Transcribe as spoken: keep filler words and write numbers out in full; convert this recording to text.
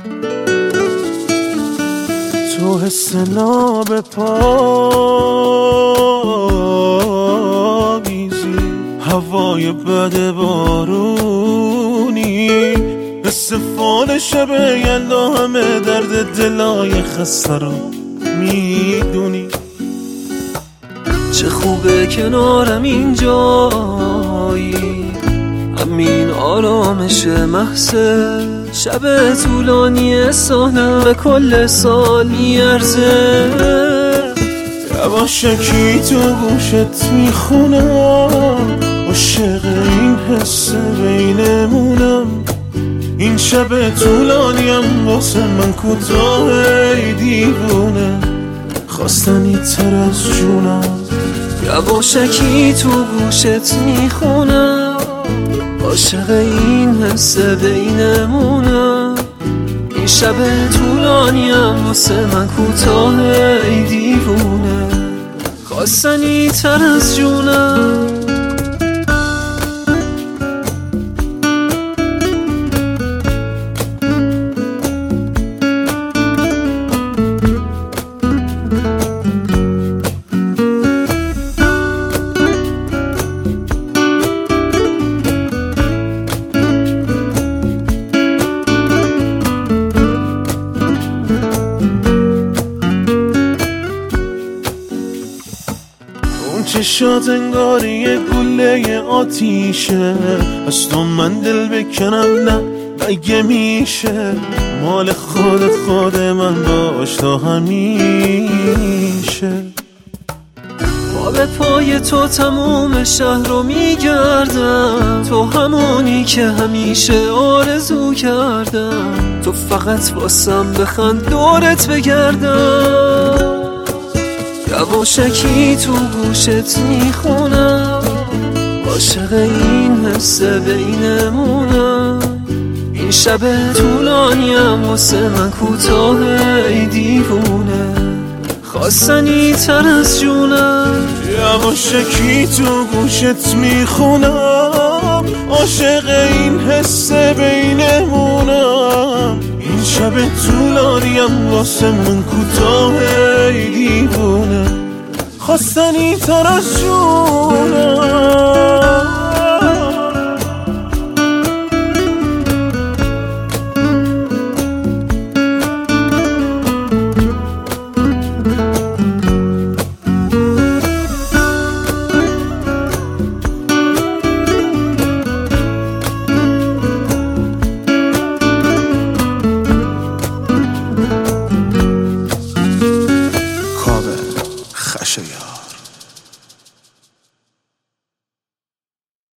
تو حس ناب پاییزی، هوای بد بارونی، حس فال شب یلدا، همه درد دلای خسته رو میدونی. چه خوبه کنارم اینجایی، همین آرامش محض. شب طولانی سالم به کل سال میارزه. یواشکی تو گوشت میخونم، عاشق این حس بینمونم. این شب طولانیم واسه من کوتاه، ای دیوونه خواستنی تر از جونم. یواشکی تو گوشت میخونم، عاشق این حس بینمونم. این شب طولانیم واسه من کوتاه، ای دیوونه خواستنی تر از جونم. چشات انگاری یه گله آتیشه، از تو من دل بکنم نه مگه میشه؟ مال خود خود من باش تا همیشه. پا به پای تو تموم شهر رو میگردم، تو همونی که همیشه آرزو کردم. تو فقط واسم بخند دورت بگردم. یواشکی تو گوشت میخونم، عاشق این حس بینمونم. این شب طولانیم واسه من کوتاه، ای دیوونه خواستنی تر از جونم. یواشکی تو گوشت میخونم، عاشق این حس بینمونم. این شب طولانیم واسه من کوتاه، ای دیوونه خواستنی تر از جونم. خشایار